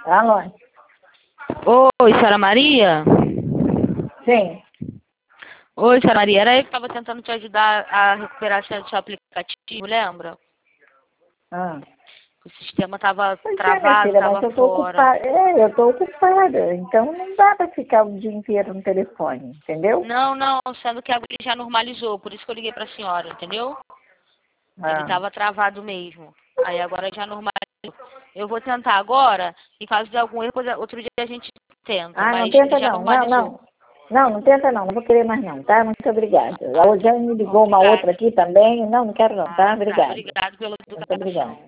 Alô? Oi, senhora Maria? Sim. Oi, senhora Maria. Era eu que estava tentando te ajudar a recuperar seu aplicativo, lembra? Ah. O sistema estava Pois é, minha travado, filha, mas estava eu tô fora. ocupada. Eu tô ocupada. Então não dá para ficar o dia inteiro no telefone, entendeu? Não, sendo que agora ele já normalizou, por isso que eu liguei para a senhora, entendeu? Ele Ah. estava travado mesmo. Aí agora já normalizou. Eu vou tentar agora, em caso de algum erro, outro dia a gente tenta, Ah, não mas ele tenta já não. Não, normalizou. não. Não tenta não. Não vou querer mais não, tá? Muito obrigada. A Rosiane me ligou uma Obrigada. outra aqui também. Não quero não, tá? Tá, Obrigada. obrigado pela Muito obrigada. educação.